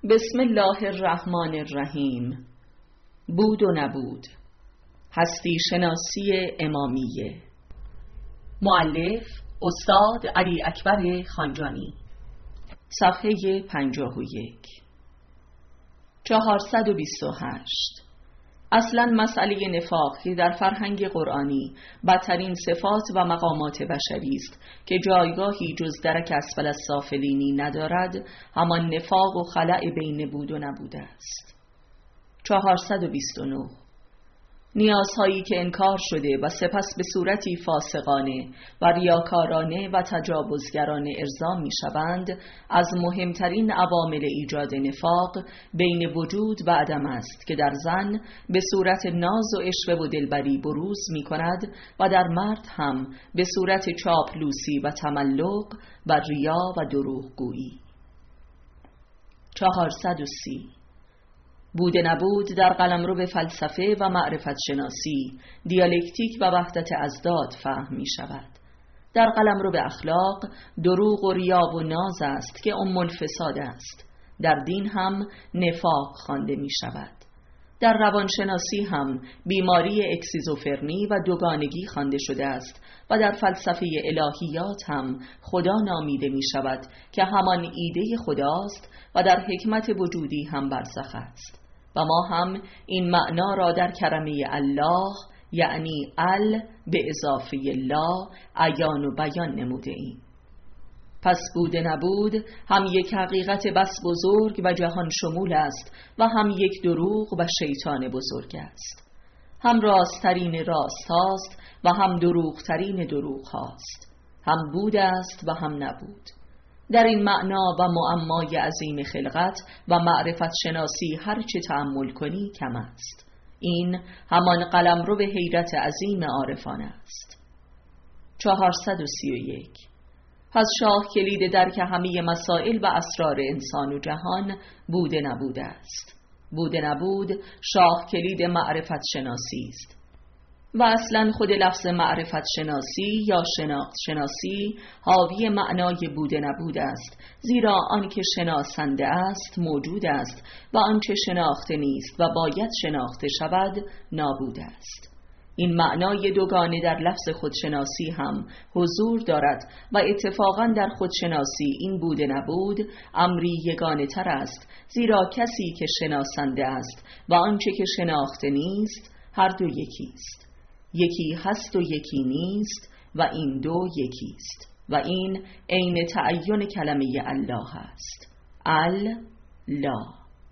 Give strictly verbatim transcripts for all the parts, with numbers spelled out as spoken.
بسم الله الرحمن الرحیم. بود و نبود. هستی شناسی امامیه. مؤلف استاد علی اکبر خانجانی. صفحه پنجاه و یک. چهارصد و بیست و هشت. اصلا مسئله نفاق که در فرهنگ قرآنی بدترین صفات و مقامات بشری است که جایگاهی جز درک اسفل السافلینی ندارد، همان نفاق و خلأ بین بود و نبود است. چهارصد و بیست و نه. نیازهایی که انکار شده و سپس به صورتی فاسقانه و ریاکارانه و تجاوزگرانه ارضا می شوند، از مهمترین عوامل ایجاد نفاق بین وجود و عدم است که در زن به صورت ناز و عشوه و دلبری بروز می کند و در مرد هم به صورت چاپلوسی و تملق و ریا و دروغگویی. چهارصد و سی. بود نبود در قلمرو به فلسفه و معرفت شناسی، دیالکتیک و وحدت ازداد فهم می شود. در قلمرو به اخلاق، دروغ و ریا و ناز است که ام الفساد است. در دین هم نفاق خوانده می شود. در روانشناسی هم بیماری اکسیزوفرنی و دوگانگی خوانده شده است و در فلسفه الهیات هم خدا نامیده می شود که همان ایده خداست و در حکمت وجودی هم برزخ است. و ما هم این معنا را در کلمه الله، یعنی ال به اضافه الله، عیان و بیان نموده ایم. پس بود نبود هم یک حقیقت بس بزرگ و جهان شمول است و هم یک دروغ و شیطان بزرگ است. هم راستترین راست هاست و هم دروغترین دروغ هاست. هم بود است و هم نبود. در این معنا و معمای عظیم خلقت و معرفت شناسی هر چه تأمل کنی کم است. این همان قلمرو به حیرت عظیم عارفان است. چهارصد و سی و یک. پس شاه کلید درک همه مسائل و اسرار انسان و جهان بود نبود است. بود نبود شاه کلید معرفت شناسی است. و اصلا خود لفظ معرفت شناسی یا شناخت شناسی حاوی معنای بود نبود است، زیرا آنکه شناسنده است موجود است و آنچه شناخته نیست و باید شناخته شود نابود است. این معنای دوگانه در لفظ خودشناسی هم حضور دارد و اتفاقا در خودشناسی این بود نبود امری یگانه تر است، زیرا کسی که شناسنده است و آنچه که شناخته نیست هر دو یکی است. یکی هست و یکی نیست و این دو یکی است و این عین تعین کلمه الله است. ال لا.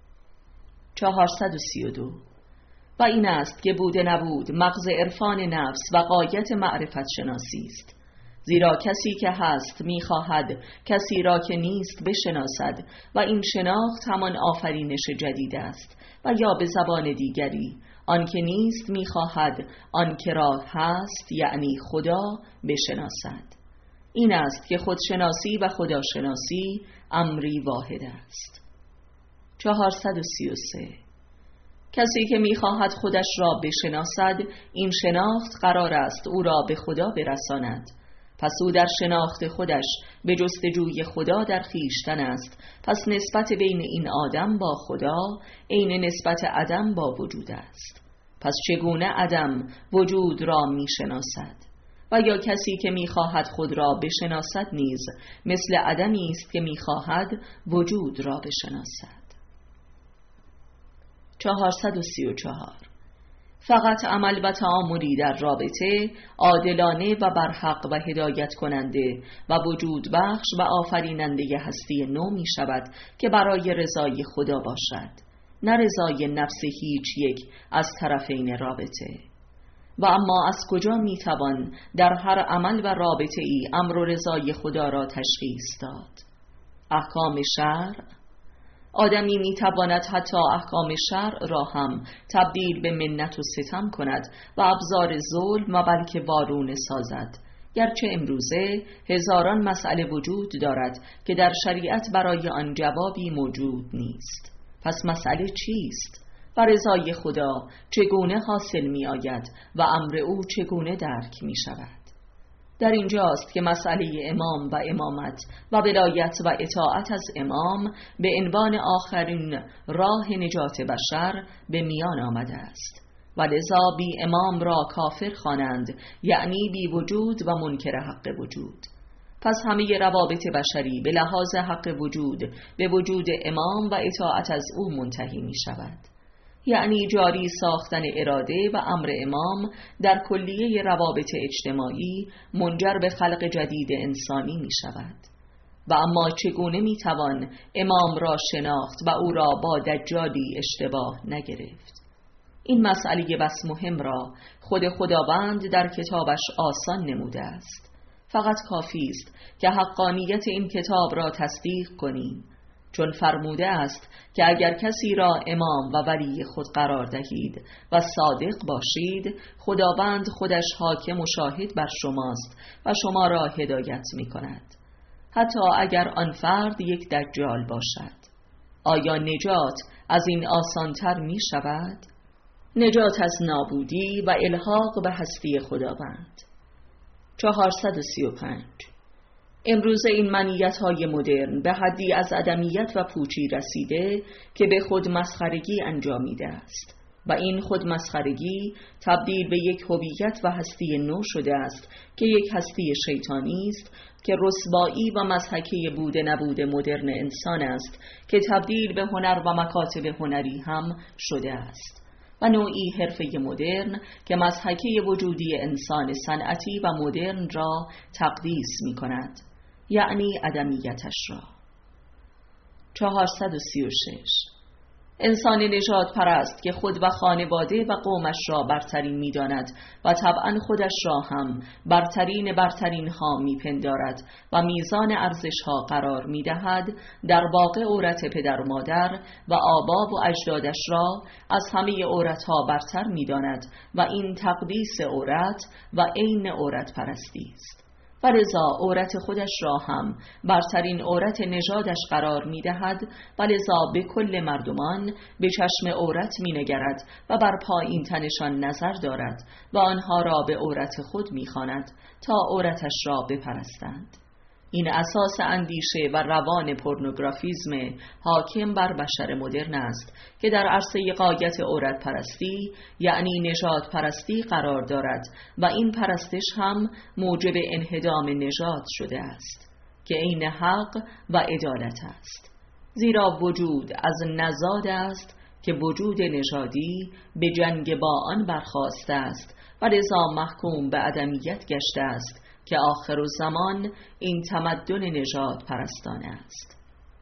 چهارصد و سی و دو. و این است که بود نبود مغز عرفان نفس و غایت معرفت شناسی است، زیرا کسی که هست می‌خواهد کسی را که نیست بشناسد و این شناخت همان آفرینش جدید است، و یا به زبان دیگری آنکه نیست می‌خواهد آنکه را هست یعنی خدا بشناسد. این است که خودشناسی و خداشناسی امری واحد است. چهارصد و سی و سه. کسی که می‌خواهد خودش را بشناسد این شناخت قرار است او را به خدا برساند. پس او در شناخت خودش به جستجوی خدا در خویشتن است. پس نسبت بین این آدم با خدا عین نسبت عدم با وجود است. پس چگونه عدم وجود را می شناسد؟ و یا کسی که می خواهد خود را بشناسد نیز مثل عدمی است که می خواهد وجود را بشناسد. چهارصد و سی و چهار. فقط عمل و تعاملی در رابطه عادلانه و برحق و هدایت کننده و وجود بخش و آفریننده هستی نو می شود که برای رضای خدا باشد، نه رضای نفس هیچ یک از طرفین رابطه. و اما از کجا می توان در هر عمل و رابطه ای امر و رضای خدا را تشخیص داد؟ احکام شرع. آدمی می تواند حتی احکام شرع را هم تبدیل به منت و ستم کند و ابزار ظلم و بلکه وارونه سازد، گرچه امروزه هزاران مسئله وجود دارد که در شریعت برای آن جوابی موجود نیست. پس مسئله چیست؟ و رضای خدا چگونه حاصل می آید و امر او چگونه درک می شود؟ در اینجاست که مسئله امام و امامت و ولایت و اطاعت از امام به عنوان آخرین راه نجات بشر به میان آمده است و لذا بی امام را کافر خوانند، یعنی بی وجود و منکر حق وجود. پس همه روابط بشری به لحاظ حق وجود به وجود امام و اطاعت از او منتهی می شود، یعنی جاری ساختن اراده و امر امام در کلیه روابط اجتماعی منجر به خلق جدید انسانی می شود. و اما چگونه می توان امام را شناخت و او را با دجالی اشتباه نگرفت؟ این مسئله بس مهم را خود خداوند در کتابش آسان نموده است. فقط کافی است که حقانیت این کتاب را تصدیق کنیم، چون فرموده است که اگر کسی را امام و ولی خود قرار دهید و صادق باشید، خداوند خودش حاکم و شاهد بر شماست و شما را هدایت می کند، حتی اگر آن فرد یک دجال باشد. آیا نجات از این آسانتر می شود؟ نجات از نابودی و الحاق به هستی خداوند. چهارصد و سی و پنج. امروز این منیت‌های مدرن به حدی از عدمیت و پوچی رسیده که به خود مسخرگی انجامیده است و این خود مسخرگی تبدیل به یک هویت و هستی نو شده است که یک هستی شیطانی است که رسوایی و مضحکه بوده نبود مدرن انسان است که تبدیل به هنر و مکاتب هنری هم شده است و نوعی حرفه مدرن که مضحکه وجودی انسان صنعتی و مدرن را تقدیس می کند، یعنی عدمیتش را. چهارصد و سی و شش. انسان نژاد پرست که خود و خانواده و قومش را برترین می داند و طبعا خودش را هم برترین برترین ها می پندارد و میزان ارزش ها قرار می دهد، در واقع عورت پدر و مادر و آبا و اجدادش را از همه عورت ها برتر می داند و این تقدیس عورت و عین عورت پرستی است. و لذا عورت خودش را هم برترین عورت نژادش قرار می دهد و لذا به کل مردمان به چشم عورت می نگرد و بر پایین تنشان نظر دارد و آنها را به عورت خود می خواند تا عورتش را بپرستند. این اساس اندیشه و روان پورنوگرافیسم حاکم بر بشر مدرن است که در عرصه غایت عورت پرستی یعنی نژاد پرستی قرار دارد و این پرستش هم موجب انهدام نژاد شده است که عین حق و عدالت است، زیرا وجود از نژاد است که وجود نژادی به جنگ با آن برخاسته است و لذا محکوم به عدمیت گشته است که آخر الزمان این تمدن نژاد پرستانه است.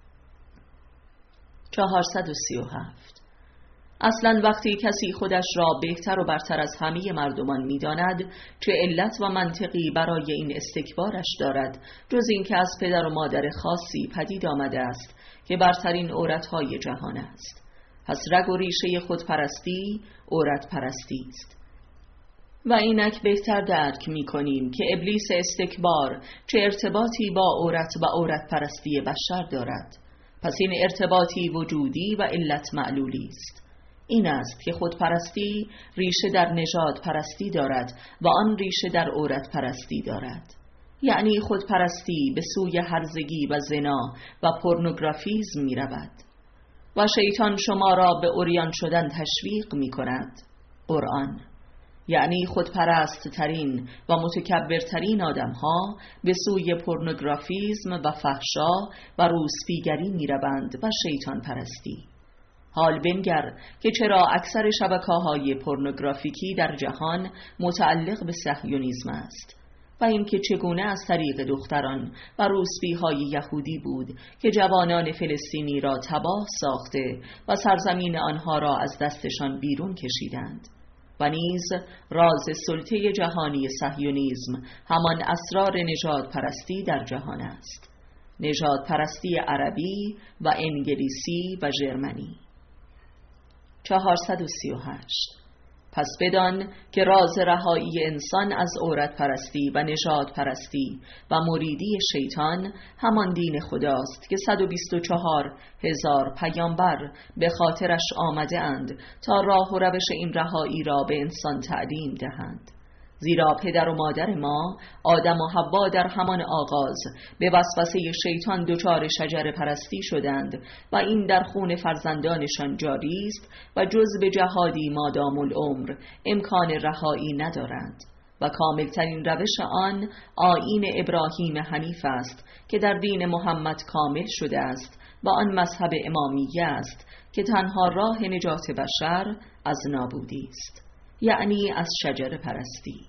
چهارصد و سی و هفت. اصلا وقتی کسی خودش را بهتر و برتر از همه مردمان می‌داند، چه علت و منطقی برای این استکبارش دارد جز این که از پدر و مادر خاصی پدید آمده است که برترین عورت‌های جهان است. پس رگ و ریشه خودپرستی عورت پرستی است. و اینک بهتر درک می کنیم که ابلیس استکبار چه ارتباطی با عورت و عورت پرستی بشر دارد. پس این ارتباطی وجودی و علت معلولی است. این است که خودپرستی ریشه در نژاد پرستی دارد و آن ریشه در عورت پرستی دارد، یعنی خودپرستی به سوی هرزگی و زنا و پورنوگرافیسم می رود و شیطان شما را به عریان شدن تشویق می کند. قرآن یعنی خودپرست ترین و متکبرترین آدم ها به سوی پورنوگرافیسم و فحشا و روسپیگری می روند و شیطان پرستی. حال بنگر که چرا اکثر شبکه‌های پورنوگرافیکی در جهان متعلق به صهیونیسم است و اینکه چگونه از طریق دختران و روسپی‌های یهودی بود که جوانان فلسطینی را تباه ساخته و سرزمین آنها را از دستشان بیرون کشیدند. و نیز راز سلطه جهانی صهیونیسم همان اسرار نژاد پرستی در جهان است، نژاد پرستی عربی و انگلیسی و ژرمنی. چهارصد و سی و هشت. پس بدان که راز رهایی انسان از عورت پرستی و نژاد پرستی و مریدی شیطان همان دین خداست که صد و بیست و چهار هزار پیامبر به خاطرش آمده اند تا راه و روش این رهایی را به انسان تعلیم دهند، زیرا پدر و مادر ما آدم و حوا در همان آغاز به وسوسه شیطان دچار شجره پرستی شدند و این در خون فرزندانشان جاری است و جز به جهادی مادام العمر امکان رهایی ندارند و کاملترین روش آن آیین ابراهیم حنیف است که در دین محمد کامل شده است و آن مذهب امامیه است که تنها راه نجات بشر از نابودی است، یعنی از شجره پرستی.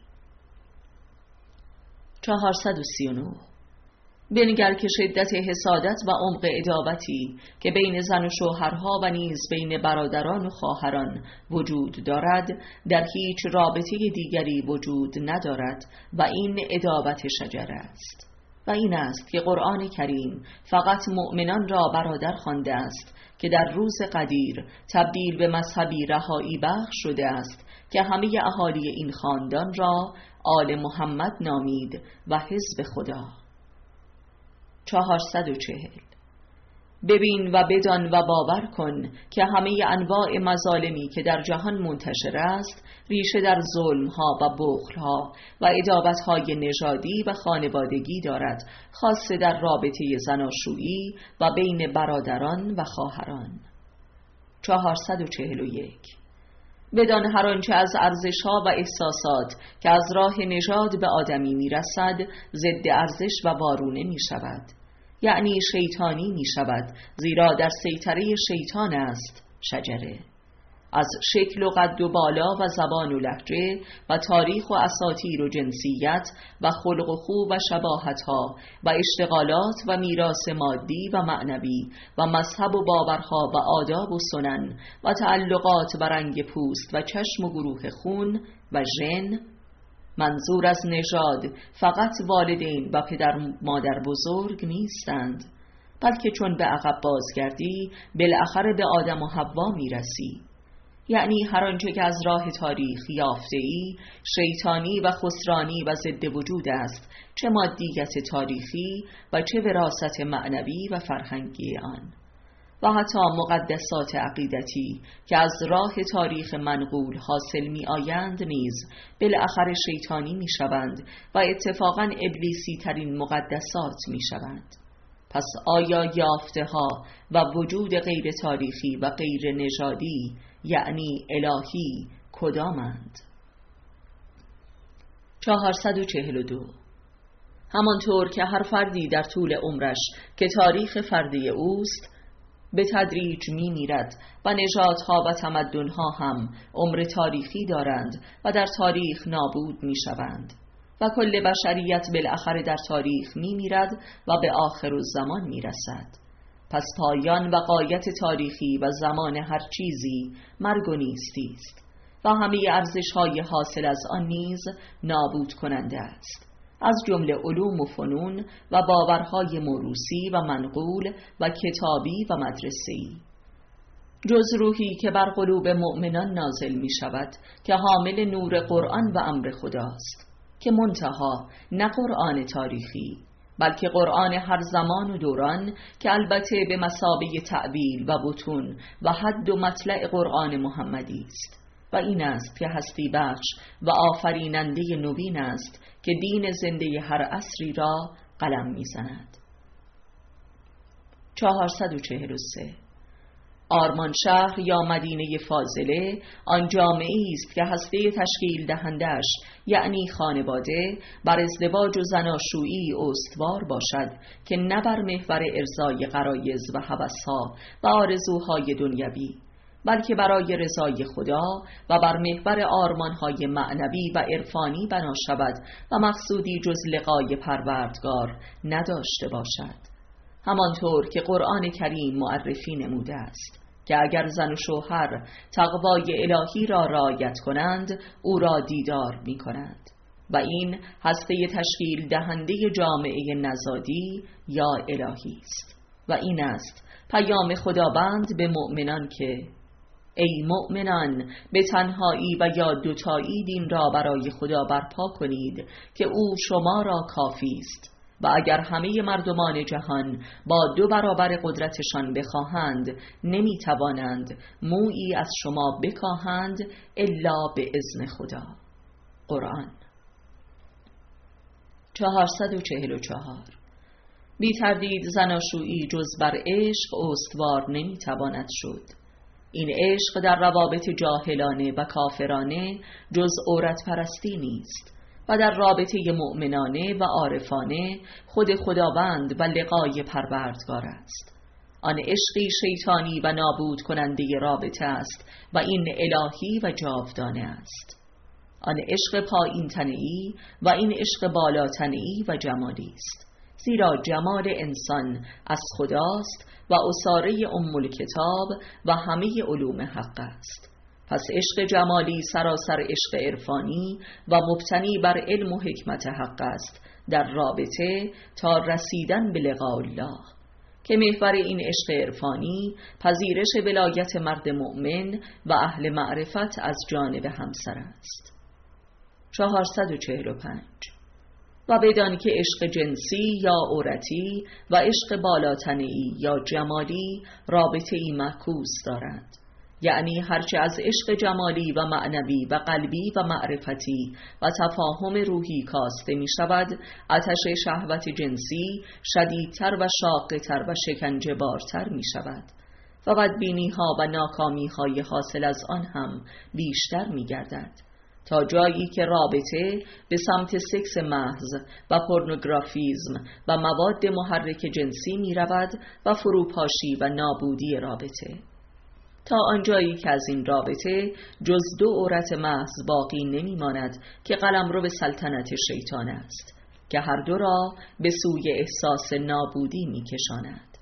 چهارصد و سی و نه. بنگر که شدت حسادت و عمق عداوتی که بین زن و شوهرها و نیز بین برادران و خواهران وجود دارد در هیچ رابطه دیگری وجود ندارد و این عداوت شجره است. و این است که قرآن کریم فقط مؤمنان را برادر خوانده است که در روز قدیر تبدیل به مذهبی رهایی بخش شده است که همه اهالی این خاندان را آل محمد نامید و حزب خدا. چهارصد و چهل. ببین و بدان و باور کن که همه انواع مظالمی که در جهان منتشر است ریشه در ظلمها و بخلها و عداوتهای نژادی و خانوادگی دارد، خاصه در رابطه زناشویی و بین برادران و خواهران. چهارصد و چهل و یک. بدان هر آنچه از ارزش‌ها و احساسات که از راه نژاد به آدمی میرسد ضد ارزش و وارونه می شود، یعنی شیطانی می شود، زیرا در سیطره شیطان است شجره. از شکل و قد و بالا و زبان و لهجه و تاریخ و اساطیر و جنسیت و خلق و خو و شباهتها و اشتغالات و میراث مادی و معنوی و مذهب و باورها و آداب و سنن و تعلقات و رنگ پوست و چشم و گروه خون و ژن. منظور از نژاد فقط والدین و پدر مادر بزرگ نیستند، بلکه چون به عقب بازگردی بالاخره به آدم و حوا میرسی، یعنی هر آنچه که از راه تاریخ یافته‌ای شیطانی و خسرانی و ضد وجود است، چه مادیت تاریخی و چه وراثت معنوی و فرهنگی آن، و حتی مقدسات عقیدتی که از راه تاریخ منقول حاصل می آیند نیز بالاخره شیطانی می شوند و اتفاقاً ابلیسی ترین مقدسات می شوند. پس آیا یافته ها و وجود غیر تاریخی و غیر نژادی یعنی الهی کدامند؟ چهارصد و چهل و دو. همانطور که هر فردی در طول عمرش که تاریخ فردی اوست به تدریج می میرد و نژادها و تمدنها هم عمر تاریخی دارند و در تاریخ نابود می شوند و کل بشریت بالاخره در تاریخ می میرد و به آخر الزمان می رسد. پس پایان و غایت تاریخی و زمان هر چیزی مرگ و نیستی است و همه ارزش‌های حاصل از آن نیز نابود کننده است، از جمله علوم و فنون و باورهای موروثی و منقول و کتابی و مدرسه‌ای، جز روحی که بر قلوب مؤمنان نازل می شود که حامل نور قرآن و امر خداست، که منتها نه قرآن تاریخی بلکه قرآن هر زمان و دوران که البته به مثابه تعبیل و بطون و حد و مطلع قرآن محمدی است. و این است که هستی بخش و آفریننده نوین است که دین زنده هر عصری را قلم میزند. چهارصد و چهل و سه. آرمان شهر یا مدینه فاضله آن جامعه‌ای است که هسته تشکیل دهندش یعنی خانواده بر ازدواج و زناشویی استوار باشد که نه بر محور ارضای غرایز و هوس‌ها و آرزوهای دنیوی، بلکه برای رضای خدا و بر محور آرمانهای معنوی و عرفانی بنا شود و مقصودی جز لقای پروردگار نداشته باشد، همانطور که قرآن کریم معرفی نموده است که اگر زن و شوهر تقوای الهی را رعایت کنند او را دیدار می کنند و این هسته تشکیل دهنده جامعه نزادی یا الهی است. و این است پیام خداوند به مؤمنان که ای مؤمنان به تنهایی و یا دوتایی دین را برای خدا برپا کنید که او شما را کافی است و اگر همه مردمان جهان با دو برابر قدرتشان بخواهند نمی توانند مویی از شما بکاهند الا به اذن خدا. قرآن. چهارصد و چهل و چهار. بی تردید زناشویی جز بر عشق استوار نمیتواند شد. این عشق در روابط جاهلانه و کافرانه جز عورت پرستی نیست و در رابطه مؤمنانه و عارفانه خود خداوند و لقای پروردگار است. آن عشقی شیطانی و نابود کننده رابطه است و این الهی و جاودانه است. آن عشق پایین تنه‌ای و این عشق بالا تنه‌ای و جمالی است، زیرا جمال انسان از خداست و اساره ام الکتاب و همه علوم حق است. پس عشق جمالی سراسر عشق عرفانی و مبتنی بر علم و حکمت حق است در رابطه تا رسیدن به لقاء الله، که محور این عشق عرفانی پذیرش ولایت مرد مؤمن و اهل معرفت از جانب همسر است. چهارصد و چهل و پنج. و بدان که عشق جنسی یا عورتی و عشق بالاتنه‌ای یا جمالی رابطه ای معکوس دارند، یعنی هرچه از عشق جمالی و معنوی و قلبی و معرفتی و تفاهم روحی کاسته می شود، آتش شهوت جنسی شدیدتر و شاق‌تر و شکنجه بارتر می شود و بدبینی ها و ناکامی های حاصل از آن هم بیشتر می گردد، تا جایی که رابطه به سمت سکس محض و پورنوگرافیزم و مواد محرک جنسی می رود و فروپاشی و نابودی رابطه، تا آنجایی که از این رابطه جز دو عورت محض باقی نمی ماند که قلمرو به سلطنت شیطان است که هر دو را به سوی احساس نابودی می کشاند.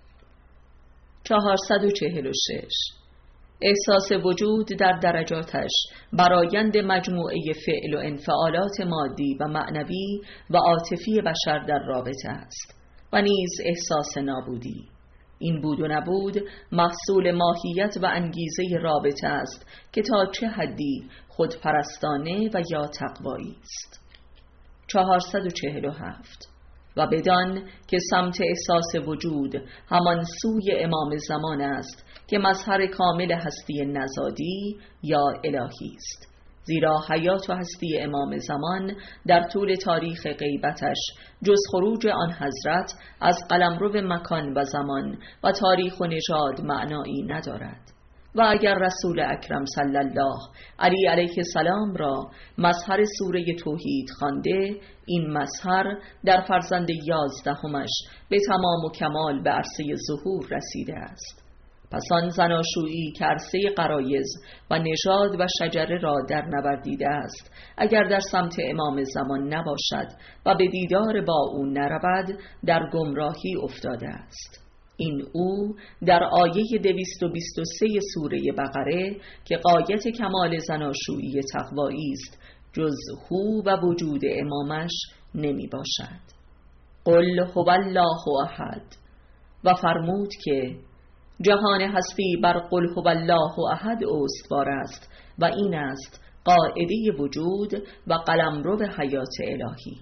چهارصد و چهل و شش. احساس وجود در درجاتش برآیند مجموعه فعل و انفعالات مادی و معنوی و عاطفی بشر در رابطه است و نیز احساس نابودی. این بود و نبود محصول ماهیت و انگیزه رابطه است که تا چه حدی خودپرستانه و یا تقوایی است. چهارصد و چهل و هفت. و بدان که سمت احساس وجود همان سوی امام زمان است که مظهر کامل هستی نزادی یا الهی است، زیرا حیات و هستی امام زمان در طول تاریخ غیبتش جز خروج آن حضرت از قلمرو مکان و زمان و تاریخ و نژاد معنایی ندارد. و اگر رسول اکرم صلی الله علیه علیه السلام را مظهر سوره توحید خوانده، این مظهر در فرزند یازدهمش به تمام و کمال به عرصه ظهور رسیده است. پس آن زناشویی که عرصه غرایز و نژاد و شجره را در نوردیده است، اگر در سمت امام زمان نباشد و به دیدار با او نرود، در گمراهی افتاده است. این او در آیه دویست و بیست و سه سوره بقره که غایت کمال زناشویی تقوایی است جز هو و وجود امامش نمی باشد. قل هو الله احد. و فرمود که جهان هستی بر قل هو الله احد استوار است و این است قاعده وجود و قلمرو به حیات الهی.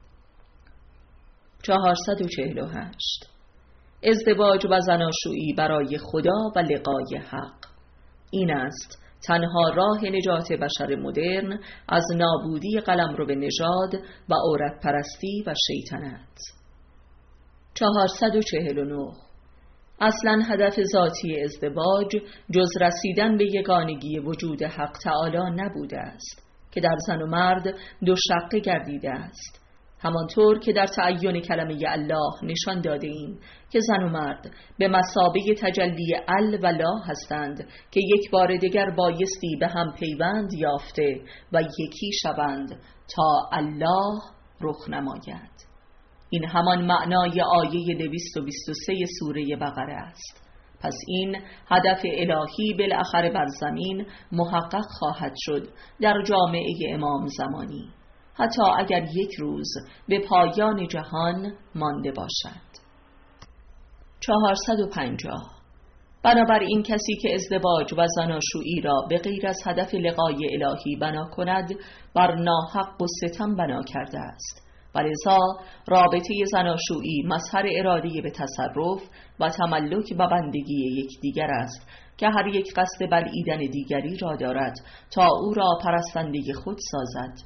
چهارصد و چهل و هشت. ازدواج و زناشویی برای خدا و لقای حق، این است تنها راه نجات بشر مدرن از نابودی قلمرو به نژاد و عورت پرستی و شیطنت. چهارصد و چهل و نه. اصلا هدف ذاتی ازدواج جز رسیدن به یگانگی وجود حق تعالی نبوده است که در زن و مرد دو شقه گردیده است، همانطور که در تعین کلمه الله نشان داده ایم که زن و مرد به مثابه تجلی ال و لا هستند که یک بار دیگر بایستی به هم پیوند یافته و یکی شوند تا الله رخ نماید. این همان معنای آیه دویست و بیست و سه سوره بقره است. پس این هدف الهی بالاخره بر زمین محقق خواهد شد در جامعه امام زمانی، حتی اگر یک روز به پایان جهان مانده باشد. چهارصد و پنجاه. بنابراین کسی که ازدواج و زناشویی را به غیر از هدف لقای الهی بنا کند بر ناحق و ستم بنا کرده است، ولذا رابطه زناشویی مظهر اراده به تصرف و تملک و بندگی یکدیگر است که هر یک قصد بلعیدن دیگری را دارد تا او را پرستنده خود سازد،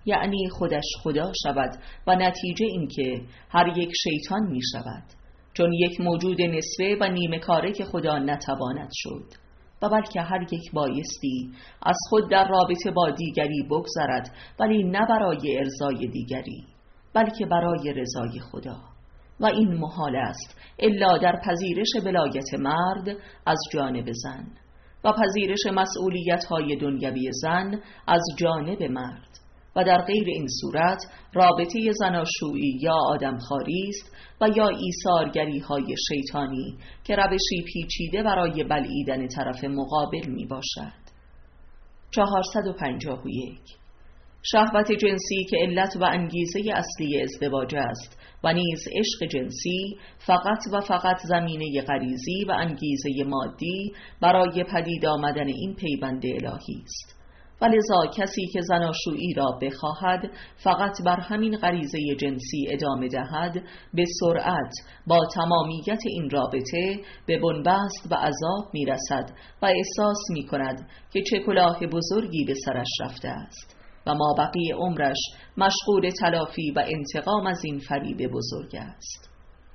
یعنی خودش خدا شود و نتیجه این که هر یک شیطان می شود، چون یک موجود نصفه و نیمه کاره که خدا نتواند شد، و بلکه هر یک بایستی از خود در رابطه با دیگری بگذرد، ولی نه برای ارضای دیگری بلکه برای رضای خدا، و این محال است الا در پذیرش ولایت مرد از جانب زن و پذیرش مسئولیت‌های دنیوی زن از جانب مرد، و در غیر این صورت رابطه زناشویی یا آدمخواری است و یا ایثارگری‌های شیطانی که روشی پیچیده برای بلعیدن طرف مقابل می باشد. چهارصد و پنجاه و یک. شهوت جنسی که علت و انگیزه اصلی ازدواج است و نیز عشق جنسی فقط و فقط زمینه غریزی و انگیزه مادی برای پدید آمدن این پیوند الهی است، و لذا کسی که زناشویی را بخواهد فقط بر همین غریزه جنسی ادامه دهد به سرعت با تمامیت این رابطه به بنبست و عذاب می رسد و احساس می کند که چه کلاه بزرگی به سرش رفته است و مابقی عمرش مشغول تلافی و انتقام از این فریب بزرگ است.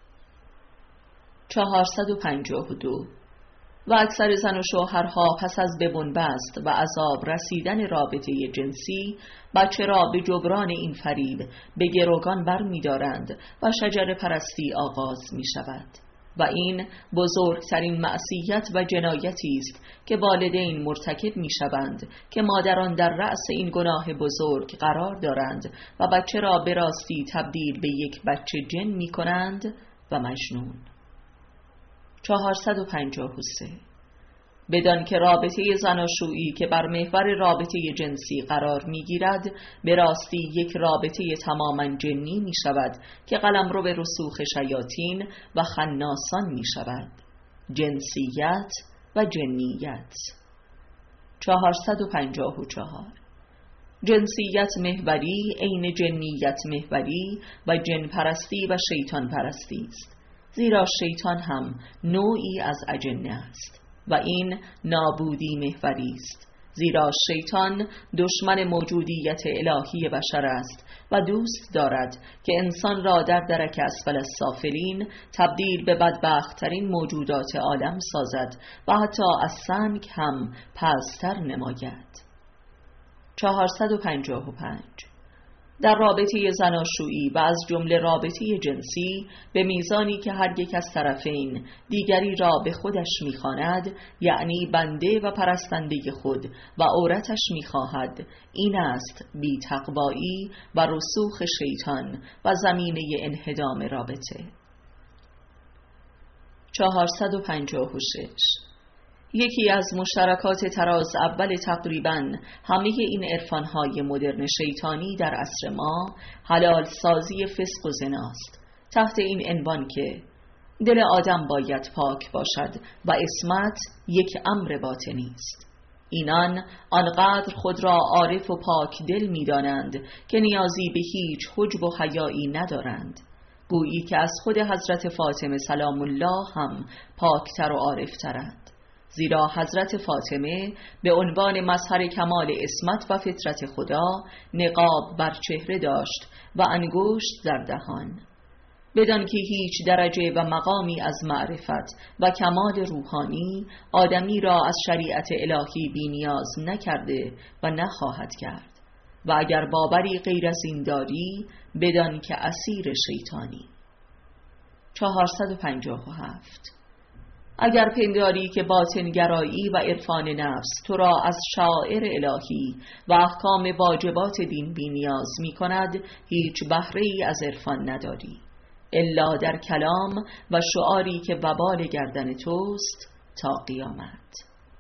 چهارصد و پنجاه و دو. و اکثر زن و شوهرها پس از به بنبست و عذاب رسیدن رابطه جنسی بچه را به جبران این فریب به گروگان بر می دارند و شجر پرستی آغاز می شود، و این بزرگترین معصیت و جنایتی است که والدین مرتکب می شوند که مادران در رأس این گناه بزرگ قرار دارند و بچه را به راستی تبدیل به یک بچه جن می کنند و مجنون. چهارصد و پنجاه و سه. بدان که رابطه زناشویی که بر محور رابطه جنسی قرار می گیرد به راستی یک رابطه تماما جنی می شود که قلمرو به رسوخ شیاطین و خناسان می شود. جنسیت و جنیت. چهارصد و پنجاه و چهار. جنسیت محوری عین جنیت محوری و جن پرستی و شیطان پرستی است، زیرا شیطان هم نوعی از اجنه است و این نابودی محوری است، زیرا شیطان دشمن موجودیت الهی بشر است و دوست دارد که انسان را در درک اسفل السافلین تبدیل به بدبخت‌ترین موجودات عالم سازد و حتی از سنگ هم پست‌تر نماید. چهارصد و پنجاه و پنج. در رابطه زناشویی و از جمله رابطه جنسی به میزانی که هر یک از طرفین دیگری را به خودش می‌خواند، یعنی بنده و پرستنده خود و عورتش می‌خواهد، این است بی تقوایی و رسوخ شیطان و زمینه انهدام رابطه. چهارصد و پنجاه و شش. یکی از مشترکات تراز اول تقریباً همه این عرفان‌های مدرن شیطانی در عصر ما حلال سازی فسق و زناست، تحت این عنوان که دل آدم باید پاک باشد و عصمت یک امر باطنی است. اینان آنقدر خود را عارف و پاک دل می دانند که نیازی به هیچ حجب و حیایی ندارند، گویی که از خود حضرت فاطمه سلام الله هم پاکتر و عارفترند، زیرا حضرت فاطمه به عنوان مظهر کمال عصمت و فطرت خدا نقاب بر چهره داشت و انگشت در دهان، بدان که هیچ درجه و مقامی از معرفت و کمال روحانی آدمی را از شریعت الهی بی نیاز نکرده و نخواهد کرد، و اگر باوری غیر از این داری بدان که اسیر شیطانی. چهارصد و پنجاه و هفت. اگر پنداری که باطنگرایی و عرفان نفس تو را از شعائر الهی و احکام واجبات دین بی نیاز می کند، هیچ بهره ای از عرفان نداری الا در کلام و شعاری که وبال گردن توست تا قیامت.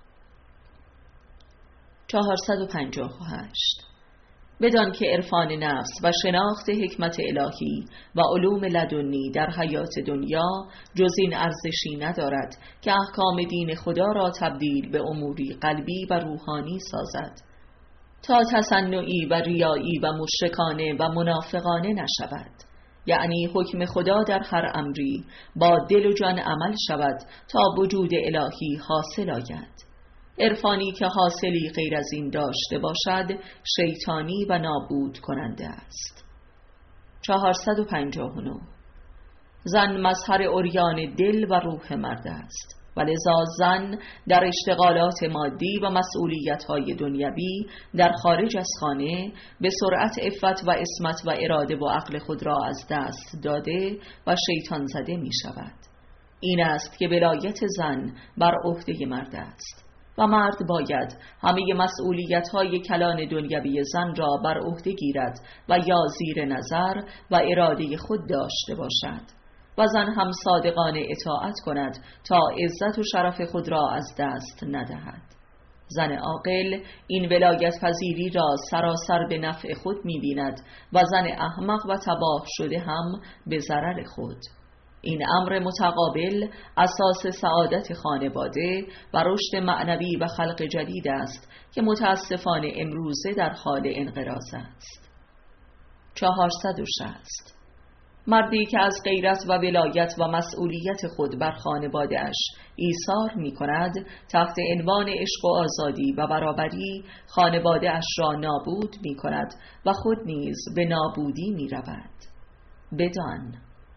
چهارصد و پنجاه و هشت. بدان که عرفان نفس و شناخت حکمت الهی و علوم لدنی در حیات دنیا جز این ارزشی ندارد که احکام دین خدا را تبدیل به اموری قلبی و روحانی سازد، تا تصنعی و ریایی و مشرکانه و منافقانه نشود، یعنی حکم خدا در هر امری با دل و جان عمل شود تا وجود الهی حاصل آید. عرفانی که حاصلی غیر از این داشته باشد شیطانی و نابود کننده است. چهارصد و پنجاه و نه. زن مظهر عریان دل و روح مرد است و لذا زن در اشتغالات مادی و مسئولیت‌های دنیوی در خارج از خانه به سرعت عفت و عصمت و اراده و عقل خود را از دست داده و شیطان زده می شود. این است که ولایت زن بر عهده مرد است و مرد باید همه مسئولیت‌های کلان دنیوی زن را بر عهده گیرد و یا زیر نظر و اراده خود داشته باشد و زن هم صادقانه اطاعت کند تا عزت و شرف خود را از دست ندهد. زن عاقل این ولایت پذیری را سراسر به نفع خود می بیند و زن احمق و تباه شده هم به ضرر خود. این امر متقابل اساس سعادت خانواده و رشد معنوی و خلق جدید است که متاسفانه امروزه در حال انقراض است. چهارصد و شصت. مردی که از غیرت و ولایت و مسئولیت خود بر خانواده‌اش ایثار می کند تحت عنوان عشق و آزادی و برابری خانواده‌اش را نابود می کند و خود نیز به نابودی می رود. بدان.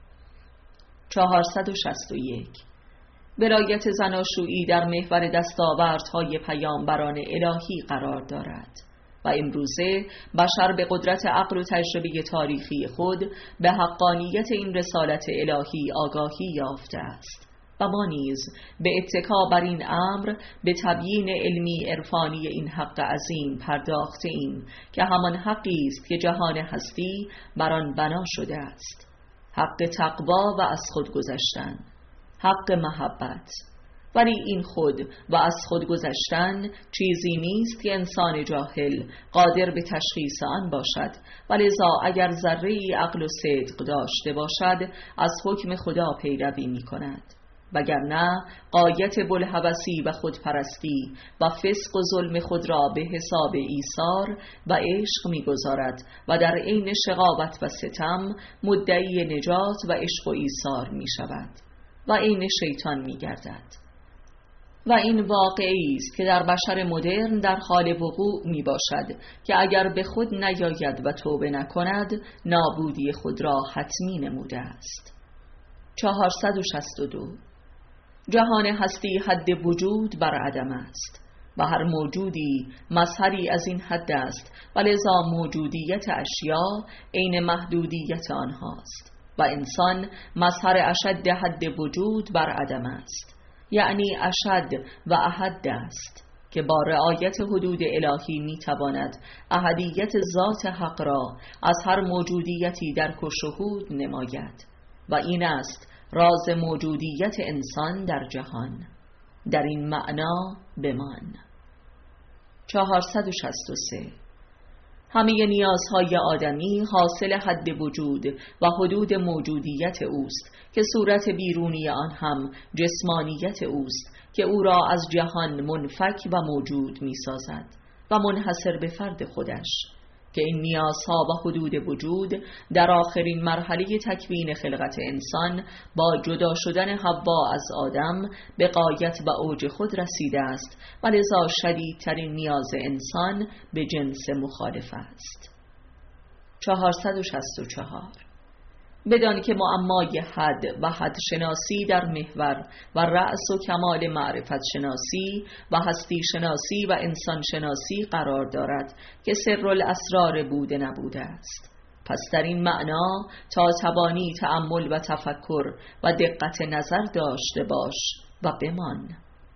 چهارصد و شصت و یک. ولایت زناشویی در محور دستاوردهای پیامبران الهی قرار دارد و امروزه بشر به قدرت عقل و تجربه تاریخی خود به حقانیت این رسالت الهی آگاهی یافته است و ما نیز به اتکا بر این امر به تبیین علمی عرفانی این حق عظیم پرداخته ایم که همان حقی است که جهان هستی بر آن بنا شده است: حق تقوا و از خود گذشتن، حق محبت. ولی این خود و از خود گذشتن چیزی نیست که انسان جاهل قادر به تشخیص آن باشد و لذا اگر ذره‌ای عقل و صدق داشته باشد از حکم خدا پیروی می کند، وگرنه غایت بوالهوسی و خودپرستی و فسق و ظلم خود را به حساب ایثار و عشق می گذارد و در عین شقاوت و ستم مدعی نجات و عشق و ایثار می شود و عین شیطان می گردد. و این واقعی است که در بشر مدرن در حال وقوع می باشد که اگر به خود نیاید و توبه نکند نابودی خود را حتمی نموده است. چهارصد و شصت و دو. جهان هستی حد وجود بر عدم است و هر موجودی مظهری از این حد است و لذا موجودیت اشیا عین محدودیت آنهاست و انسان مظهر اشد حد وجود بر عدم است، یعنی اشد و احد است که با رعایت حدود الهی می تواند احدیت ذات حق را از هر موجودیتی درک و شهود نماید و این است راز موجودیت انسان در جهان. در این معنا بمان. چهارصد و شصت و سه. همه نیازهای آدمی حاصل حد وجود و حدود موجودیت اوست که صورت بیرونی آن هم جسمانیت اوست که او را از جهان منفک و موجود می سازد و منحصر به فرد خودش، که این نیازها و حدود وجود در آخرین مرحله تکوین خلقت انسان با جدا شدن حوا از آدم به غایت و اوج خود رسیده است و لذا شدیدترین نیاز انسان به جنس مخالف است. چهارصد و شصت و چهار. بدان که معمای حد و حد شناسی در محور و رأس و کمال معرفت شناسی و هستی شناسی و انسان شناسی قرار دارد که سر الاسرار بوده نبوده است. پس در این معنا تا توانی تأمل و تفکر و دقت نظر داشته باش و بمان.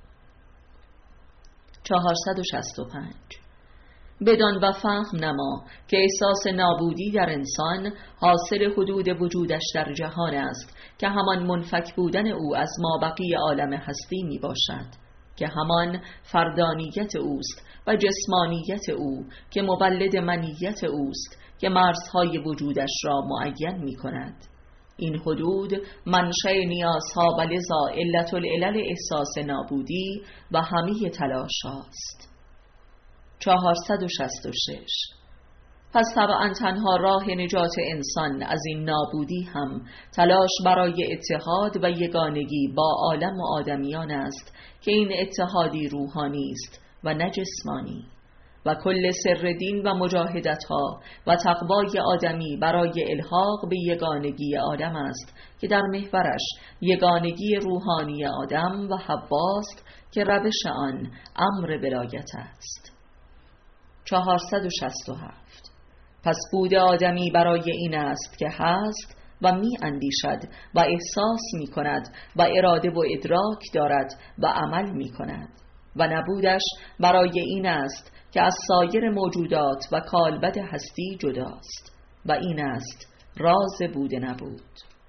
چهارصد و شصت و پنج. بدان و فهم نما که احساس نابودی در انسان حاصل حدود وجودش در جهان است که همان منفک بودن او از مابقی عالم هستی می باشد، که همان فردانیت اوست و جسمانیت او که مولد منیت اوست که مرزهای وجودش را معین می کند. این حدود منشأ نیازها و لذا علت العلل احساس نابودی و همه تلاش هاست. چهارصد و شصت و شش. پس طبعا تنها راه نجات انسان از این نابودی هم تلاش برای اتحاد و یگانگی با عالم و آدمیان است که این اتحادی روحانی است و نه جسمانی، و کل سر دین و مجاهدت ها و تقوای آدمی برای الحاق به یگانگی آدم است که در محورش یگانگی روحانی آدم و حواست که روش آن امر ولایت است. چهارصد و شصت و هفت. پس بود آدمی برای این است که هست و می اندیشد و احساس می کند و اراده و ادراک دارد و عمل می کند، و نبودش برای این است که از سایر موجودات و کالبد هستی جداست، و این است راز بود نبود.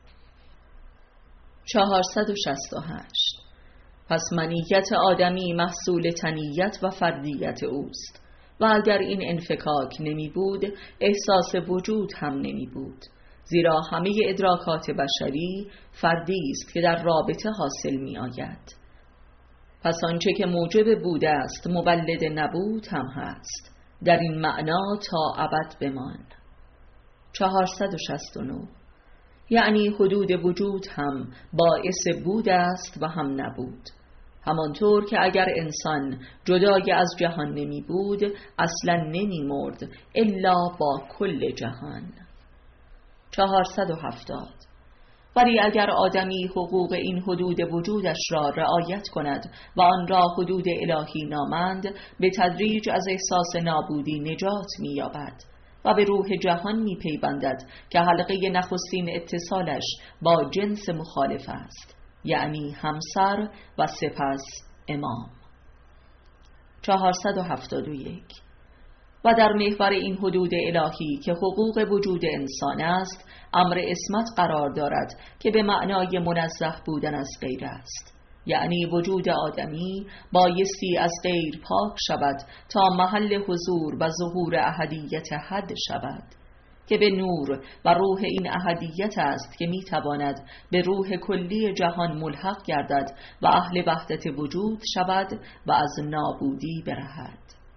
چهارصد و شصت و هشت. پس منیت آدمی محصول تنیت و فردیت اوست، و اگر این انفکاک نمی بود احساس وجود هم نمی بود، زیرا همه ادراکات بشری فردی است که در رابطه حاصل می آید. پس آنچه که موجب بود است مولد نبود هم هست، در این معنا تا ابد بمان. چهارصد و شصت و نه. یعنی حدود وجود هم باعث بود است و هم نبود، همانطور که اگر انسان جدای از جهان نمی بود اصلا نمی مرد الا با کل جهان. چهارصد و هفتاد. ولی اگر آدمی حقوق این حدود وجودش را رعایت کند و آن را حدود الهی نامند، به تدریج از احساس نابودی نجات می یابد و به روح جهان می پیوندد که حلقه نخستین اتصالش با جنس مخالف است، یعنی همسر و سپس امام. چهارصد و هفتاد و یک. و در محور این حدود الهی که حقوق وجود انسان است امر عصمت قرار دارد که به معنای منزه بودن از غیر است، یعنی وجود آدمی بایستی از غیر پاک شود تا محل حضور و ظهور احدیت حد شود، که به نور و روح این احدیت است که می تواند به روح کلی جهان ملحق گردد و اهل وحدت وجود شود و از نابودی برهد.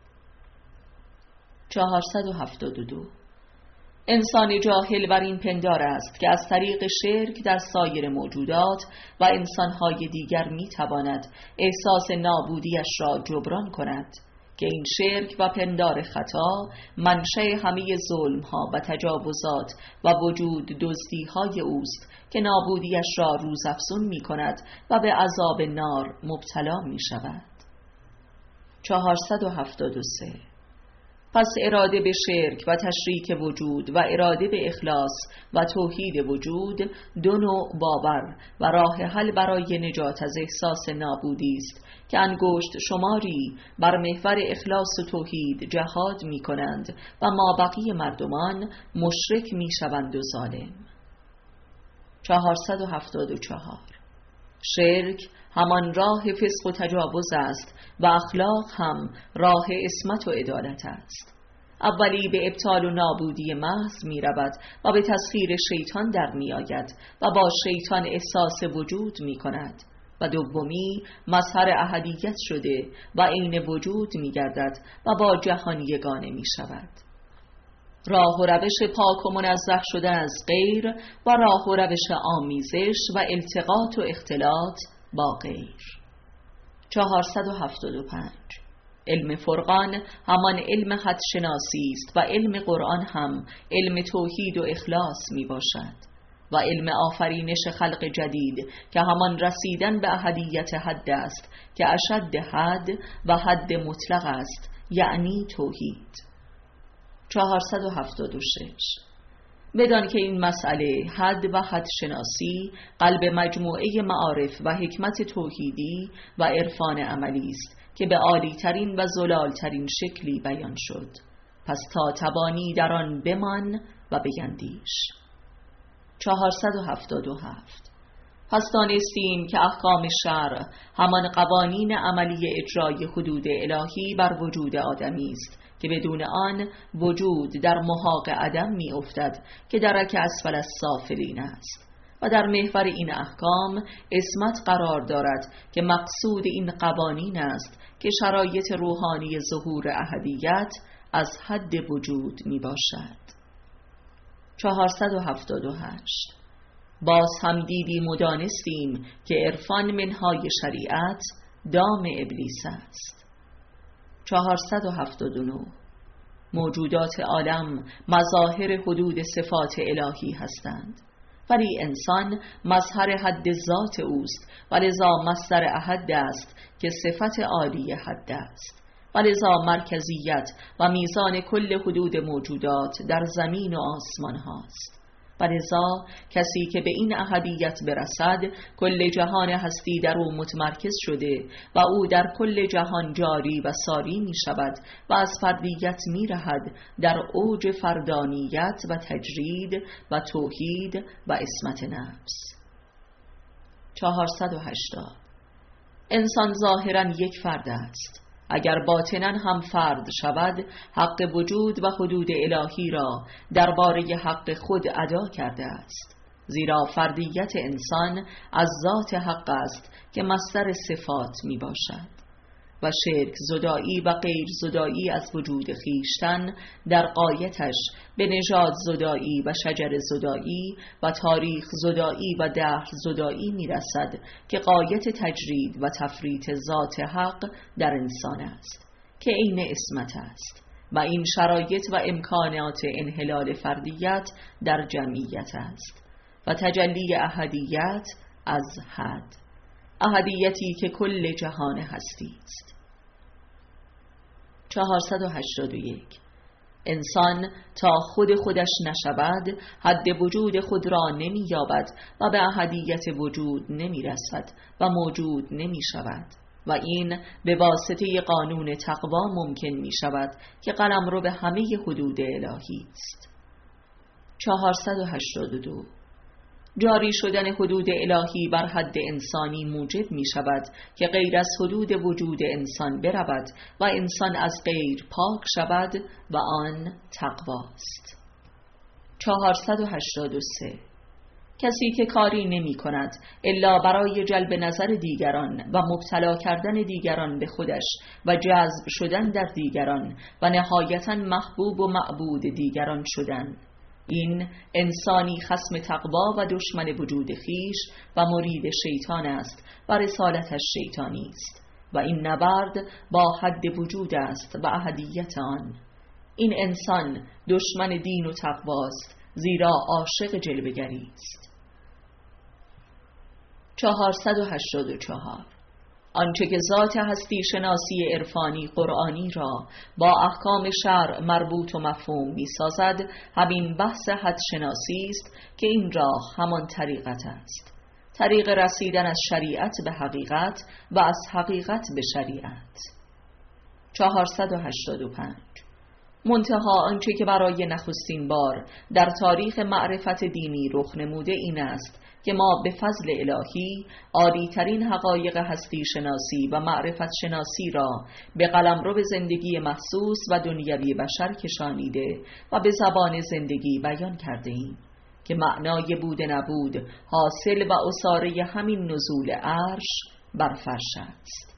چهارصد و هفتاد و دو. انسان جاهل بر این پندار است که از طریق شرک در سایر موجودات و انسانهای دیگر می تواند احساس نابودیش را جبران کند، که این شرک و پندار خطا منشأ همه ظلمها و تجاوزات و وجود دزدیهای اوست که نابودیش را روزافزون می کند و به عذاب نار مبتلا می شود. چهارصد و هفتاد و سه. پس اراده به شرک و تشریک وجود و اراده به اخلاص و توحید وجود دو نوع باور و راه حل برای نجات از احساس نابودی است که انگشت شماری بر محور اخلاص و توحید جهاد می کنند و مابقی مردمان مشرک می شوند و ظالم. چهارصد و هفتاد و چهار. شرک همان راه فسق و تجاوز است و اخلاق هم راه عصمت و عدالت است. اولی به ابطال و نابودی محض می رود و به تسخیر شیطان در می آید و با شیطان احساس وجود می کند، و دومی مظهر احدیت شده و عین وجود می گردد و با جهان یگانه می شود. راه و روش پاک و منزه شده از غیر و راه و روش آمیزش و التقاط و اختلاط با غیر. چهارصد و هفتاد و پنج. علم فرقان همان علم حد شناسی است و علم قرآن هم علم توحید و اخلاص می باشد، و علم آفرینش خلق جدید که همان رسیدن به احدیت حد است که اشد حد و حد مطلق است، یعنی توحید. چهارصد و هفتاد و شش. بدان که این مسئله حد و حد شناسی قلب مجموعه معارف و حکمت توحیدی و عرفان عملی است که به عالی ترین و زلال ترین شکلی بیان شد، پس تا توانی در آن بمان و بیندیش. چهارصد و هفتاد و هفت. پس دانستیم که احکام شرع همان قوانین عملی اجرای حدود الهی بر وجود آدمی است که بدون آن وجود در محاق عدم می افتد که درک اسفل السافلین است، و در محور این احکام عصمت قرار دارد که مقصود این قوانین است که شرایط روحانی ظهور احدیت از حد وجود می باشد. چهارصد و هفتاد و هشت. باز هم دیدیم و دانستیم که عرفان منهای شریعت دام ابلیس است. چهارصد و هفتاد و نه. موجودات عالم مظاهر حدود صفات الهی هستند، ولی انسان مظهر حد ذات اوست و لذا مصدر احد است که صفت عالی حد است و لذا مرکزیت و میزان کل حدود موجودات در زمین و آسمان هاست و لذا کسی که به این احدیت برسد کل جهان هستی در او متمرکز شده و او در کل جهان جاری و ساری می شود و از فردیت می رهد در اوج فردانیت و تجرید و توحید و عصمت نفس. چهارصد و هشتاد. انسان ظاهراً یک فرد است، اگر باطناً هم فرد شود حق وجود و حدود الهی را درباره حق خود ادا کرده است، زیرا فردیت انسان از ذات حق است که مصدر صفات می باشد و شرک زدایی و غیر زدایی از وجود خیشتن در غایتش به نژاد زدایی و شجر زدایی و تاریخ زدایی و دهر زدایی می رسد که غایت تجرید و تفریط ذات حق در انسان است که عین عصمت است و این شرایط و امکانات انحلال فردیت در جمعیت است و تجلی احدیت از حد، احدیتی که کل جهان هستی است. چهارصد و هشتاد و یک. انسان تا خود خودش نشود حد وجود خود را نمی یابد و به احدیت وجود نمی رسد و موجود نمی شود و این به واسطه قانون تقوا ممکن می شود که قلمرو به همه حدود الهی است. چهارصد و هشتاد و دو. جاری شدن حدود الهی بر حد انسانی موجب می شود که غیر از حدود وجود انسان برود و انسان از غیر پاک شود و آن تقواست. چهارصد و هشتاد و سه. کسی که کاری نمی کند الا برای جلب نظر دیگران و مبتلا کردن دیگران به خودش و جذب شدن در دیگران و نهایتاً محبوب و معبود دیگران شدن، این انسانی خصم تقوا و دشمن وجود خیش و مرید شیطان است و رسالتش شیطانی است و این نبرد با حد وجود است و احدیت آن. این انسان دشمن دین و تقواست، زیرا عاشق جلوه‌گری است. چهارصد و هشتاد و چهار. آنچه که ذات هستی شناسی عرفانی قرآنی را با احکام شرع مربوط و مفهوم می سازد همین بحث حد شناسی است که این راه همان طریقت است، طریق رسیدن از شریعت به حقیقت و از حقیقت به شریعت. چهارصد و هشتاد و پنج. منتها آنچه که برای نخستین بار در تاریخ معرفت دینی رخ نموده این است که ما به فضل الهی عالی ترین حقایق هستی شناسی و معرفت شناسی را به قلمرو زندگی محسوس و دنیوی بشر کشانیده و به زبان زندگی بیان کرده ایم که معنای بود نبود حاصل و اصاره همین نزول عرش بر فرش است.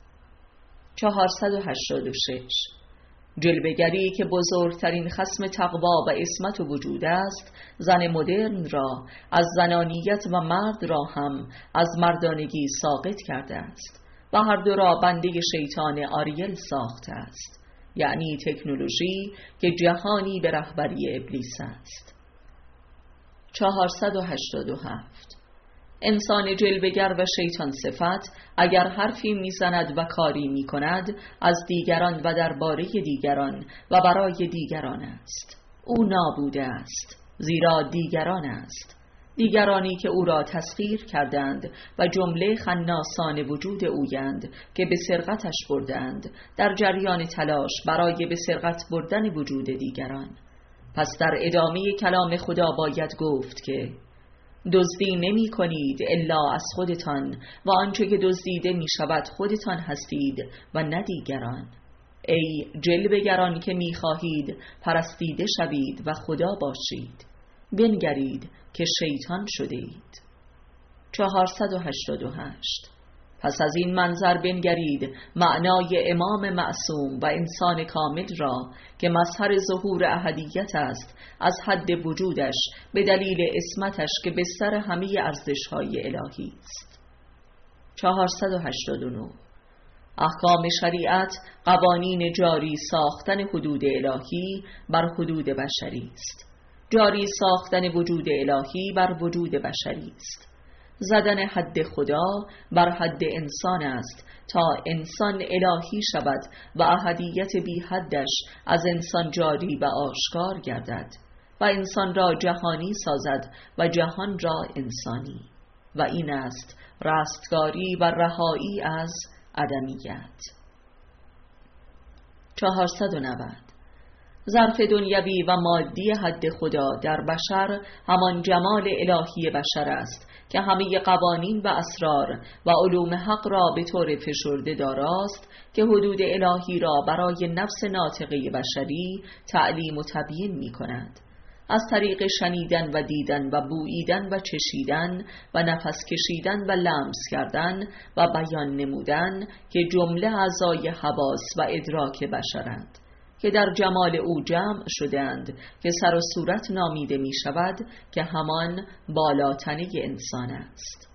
چهارصد و هشتاد و شش. جلوه‌گری که بزرگترین خصم تقوا و عصمت وجود است زن مدرن را از زنانیت و مرد را هم از مردانگی ساقط کرده است و هر دو را بنده شیطان آریل ساخته است، یعنی تکنولوژی که جهانی به رهبری ابلیس است. چهارصد و هشتاد و هفت. انسان جلوه‌گر و شیطان صفت اگر حرفی میزند و کاری میکند از دیگران و درباره دیگران و برای دیگران است، او نابوده است، زیرا دیگران است، دیگرانی که او را تسخیر کردند و جمله خناسان وجود اویند که به سرقتش بردند در جریان تلاش برای به سرقت بردن وجود دیگران. پس در ادامه کلام خدا باید گفت که دزدی نمی کنید الا از خودتان و آنچه که دزدیده می شود خودتان هستید و نه دیگران. ای جلوه‌گران که می خواهید پرستیده شوید و خدا باشید، بنگرید که شیطان شده اید. چهارصد و هشتاد و هشت. پس از این منظر بنگرید معنای امام معصوم و انسان کامل را که مظهر ظهور احدیت است از حد وجودش به دلیل عصمتش که بستر همه ارزش‌های الهی است. چهارصد و هشتاد و نه. احکام شریعت قوانین جاری ساختن حدود الهی بر حدود بشری است. جاری ساختن وجود الهی بر وجود بشری است. زدن حد خدا بر حد انسان است تا انسان الهی شود و احدیت بی حدش از انسان جاری و آشکار گردد و انسان را جهانی سازد و جهان را انسانی، و این است رستگاری و رهایی از عدمیت. چهارصد و نود. ظرف دنیوی و مادی حد خدا در بشر همان جمال الهی بشر است که همه قوانین و اسرار و علوم حق را به طور فشرده داراست که حدود الهی را برای نفس ناطقه بشری تعلیم و تبیین می کند. از طریق شنیدن و دیدن و بوییدن و چشیدن و نفس کشیدن و لمس کردن و بیان نمودن که جمله اعضای حواس و ادراک بشرند که در جمال او جمع شدند که سر و صورت نامیده می شود که همان بالاتنه انسان است.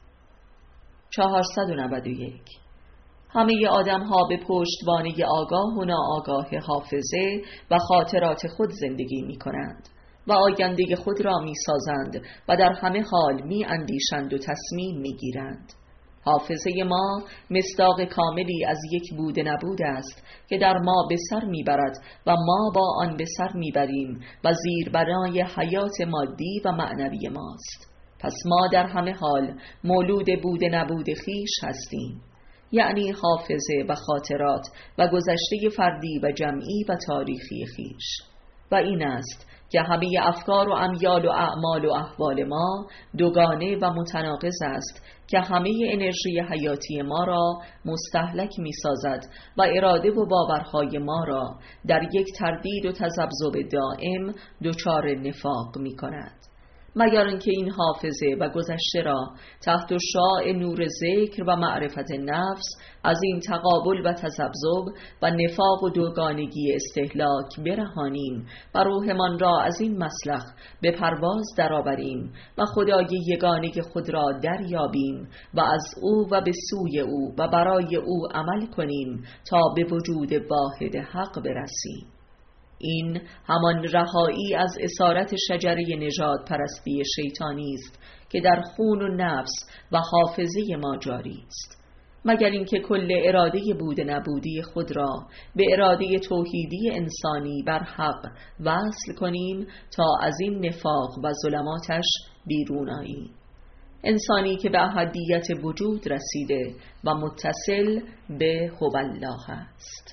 چهارصد و نود و یک. همه آدم ها به پشتوانه آگاه و ناآگاه حافظه و خاطرات خود زندگی می کنند و آینده خود را می سازند و در همه حال می اندیشند و تصمیم می گیرند. حافظه ما مصداق کاملی از یک بود نبود است که در ما به سر میبرد و ما با آن به سر میبریم و زیربنای حیات مادی و معنوی ماست. پس ما در همه حال مولود بود نبود خیش هستیم، یعنی حافظه و خاطرات و گذشته فردی و جمعی و تاریخی خیش، و این است که همه افکار و امیال و اعمال و احوال ما دوگانه و متناقض است که همه انرژی حیاتی ما را مستهلک می سازد و اراده و باورهای ما را در یک تردید و تذبذب دائم دچار نفاق می کند، مگر اینکه این حافظه و گذشته را تحت شعاع نور ذکر و معرفت نفس از این تقابل و تذبذب و نفاق و دوگانگی استهلاک برهانیم و روحمان را از این مسلخ به پرواز درآوریم و خدای یگانه خود را دریابیم و از او و به سوی او و برای او عمل کنیم تا به وجود واحد حق برسیم. این همان رهایی از اسارت شجره نژاد پرستی شیطانی است که در خون و نفس و حافظه ما جاری است، مگر اینکه کل اراده بود نبودی خود را به اراده توحیدی انسانی بر حق وصل کنیم تا از این نفاق و ظلماتش بیرون آییم. انسانی که به احدیت وجود رسیده و متصل به هو الله است.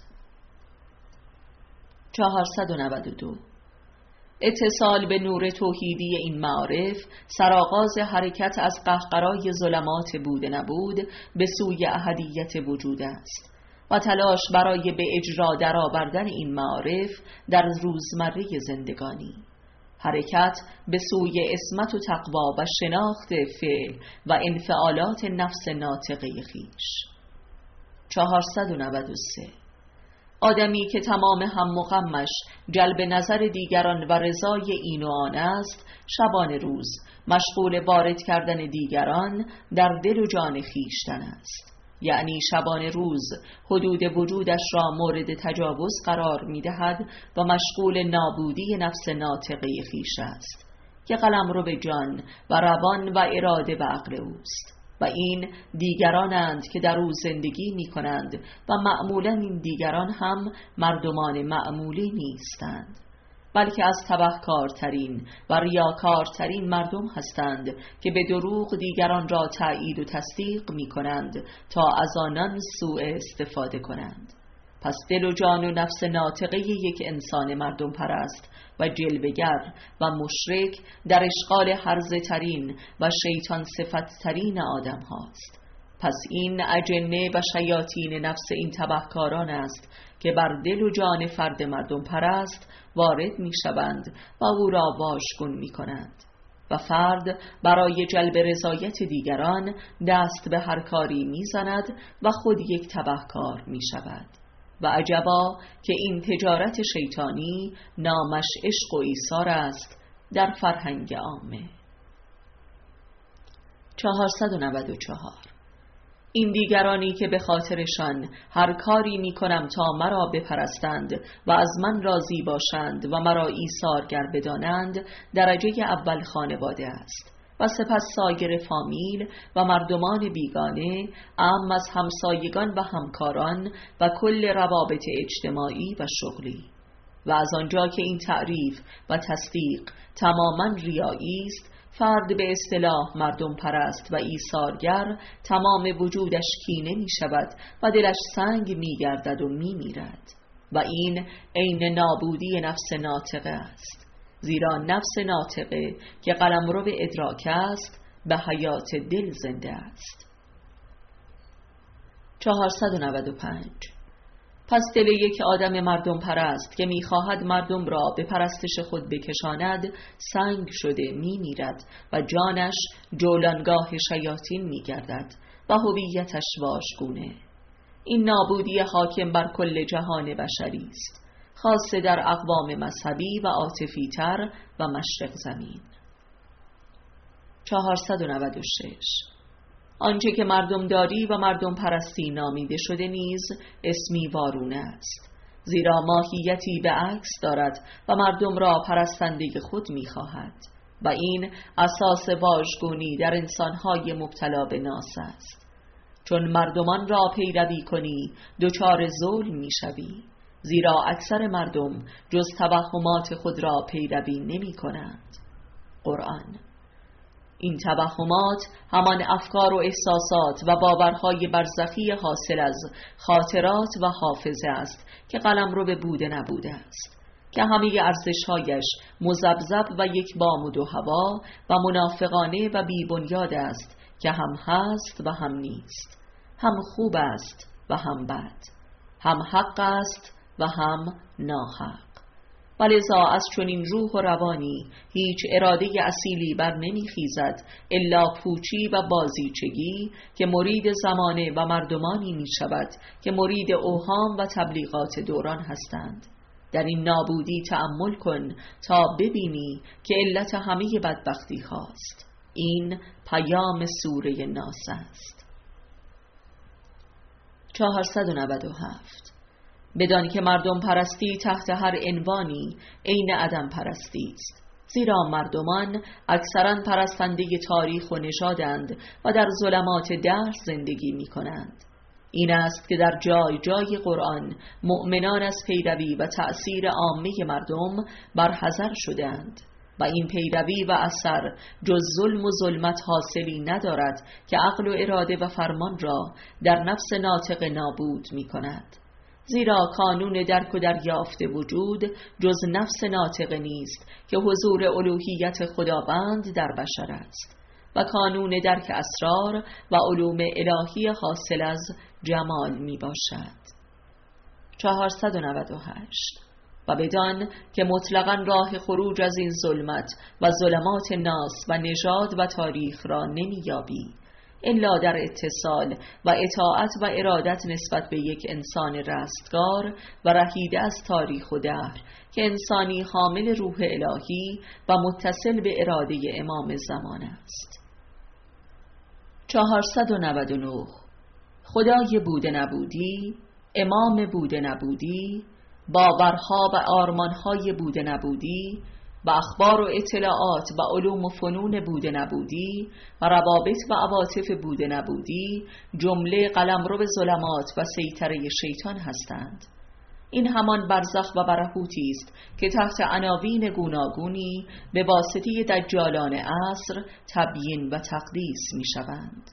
چهارصد و نود و دو. اتصال به نور توحیدی این معارف سرآغاز حرکت از قهقرای ظلمات بود نبود به سوی احدیت وجود است و تلاش برای به اجرا درآوردن این معارف در روزمره زندگانی، حرکت به سوی عصمت و تقوا و شناخت فعل و انفعالات نفس ناطقه خویش. چهارصد و نود و سه. آدمی که تمام هم و غمش جلب نظر دیگران و رضای این و آن است، شبان روز مشغول وارد کردن دیگران در دل و جان خویشتن است، یعنی شبان روز حدود وجودش را مورد تجاوز قرار می دهد و مشغول نابودی نفس ناطقه خویش است که قلمرو به جان و روان و اراده و عقل اوست، و این دیگرانند که در او زندگی می کنند و معمولا این دیگران هم مردمان معمولی نیستند، بلکه از تبهکارترین و ریاکارترین مردم هستند که به دروغ دیگران را تأیید و تصدیق می کنند تا از آنان سوء استفاده کنند. پس دل و جان و نفس ناطقه یک انسان مردم پرست و جلوگر و مشرک در اشغال هرزه ترین و شیطان صفت ترین آدم هاست. پس این اجنه و شیاطین نفس این تبهکاران است که بر دل و جان فرد مردم پرست وارد می شوند و او را واژگون می کنند. و فرد برای جلب رضایت دیگران دست به هر کاری می‌زند و خود یک تبهکار می‌شود. و عجبا که این تجارت شیطانی نامش عشق و ایثار است در فرهنگ عامه. چهارصد و نود و چهار. این دیگرانی که به خاطرشان هر کاری می کنم تا مرا بپرستند و از من راضی باشند و مرا ایثارگر بدانند، درجه اول خانواده است و سپس سایر فامیل و مردمان بیگانه، عام از همسایگان و همکاران و کل روابط اجتماعی و شغلی. و از آنجا که این تعریف و تصدیق تماماً ریایی است، فرد به اصطلاح مردم پرست و ایثارگر تمام وجودش کینه می شود و دلش سنگ می گردد و می میرد. و این عین نابودی نفس ناطقه است، زیرا نفس ناطقه که قلمرو به ادراک است به حیات دل زنده است. چهارصد و نود و پنج. پس دل یک آدم مردم پرست که می‌خواهد مردم را به پرستش خود بکشاند سنگ شده می‌میرد و جانش جولانگاه شیاطین می‌گردد و هویتش واژگونه. این نابودی حاکم بر کل جهان بشری است، خاصه در اقوام مذهبی و عاطفی تر و مشرق زمین. چهارصد و نود و شش. آنچه که مردمداری و مردم پرستی نامیده شده نیز اسمی وارونه است، زیرا ماهیتی به عکس دارد و مردم را پرستنده خود می‌خواهد و این اساس واژگونی در انسان‌های مبتلا به ناس است. چون مردمان را پیروی کنی دچار ظلم می‌شوی، زیرا اکثر مردم جز توهمات خود را پیروی نمی‌کنند. قرآن. این توهمات همان افکار و احساسات و باورهای برزخی حاصل از خاطرات و حافظه است که قلمرو به بوده نبوده است، که همه ارزش‌هایش مذبذب و یک بام و دو هوا و منافقانه و بی‌بنیاد است، که هم هست و هم نیست، هم خوب است و هم بد، هم حق است و هم ناحق. ولذا از چنین روح و روانی هیچ اراده اصیلی بر نمیخیزد الا پوچی و بازیچگی که مرید زمانه و مردمانی می شود که مرید اوهام و تبلیغات دوران هستند. در این نابودی تأمل کن تا ببینی که علت همه بدبختی هاست. این پیام سوره ناس است. چهارصد و نود و هفت. بدان که مردم پرستی تحت هر عنوانی عین عدم پرستی است، زیرا مردمان اکثرا پرستنده تاریخ و نژادند و در ظلمات دهر زندگی می کنند. این است که در جای جای قرآن مؤمنان از پیروی و تأثیر عامه مردم برحذر شدند و این پیروی و اثر جز ظلم و ظلمت حاصلی ندارد که عقل و اراده و فرمان را در نفس ناطق نابود می کند. زیرا کانون درک و دریافت وجود جز نفس ناطق نیست که حضور الوهیت خداوند در بشر است و کانون درک اسرار و علوم الهی حاصل از جمال می باشد. چهارصد و نود و هشت. و بدان که مطلقاً راه خروج از این ظلمت و ظلمات ناس و نژاد و تاریخ را نمی یابی الا در اتصال و اطاعت و ارادت نسبت به یک انسان رستگار و رهیده از تاریخ و دهر که انسانی حامل روح الهی و متصل به اراده امام زمان است. چهارصد و نود و نه. خدای بوده نبودی، امام بوده نبودی، باورها و آرمانهای بوده نبودی و اخبار و اطلاعات و علوم و فنون بوده نبودی و روابط و عواطف بوده نبودی جمله قلمرو ظلمات و سیطره شیطان هستند. این همان برزخ و برهوتی است که تحت عناوین گوناگونی به واسطه دجالان عصر تبیین و تقدیس می شوند.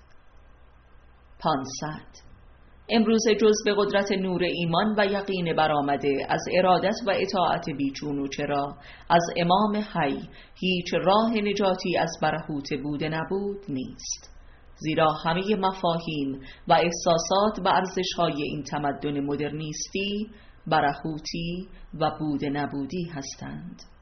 پانصد. امروز جز به قدرت نور ایمان و یقین برآمده از ارادت و اطاعت بیچون و چرا از امام حی هیچ راه نجاتی از برهوت بوده نبود نیست، زیرا همه مفاهیم و احساسات و ارزش‌های این تمدن مدرنیستی برهوتی و بوده نبودی هستند.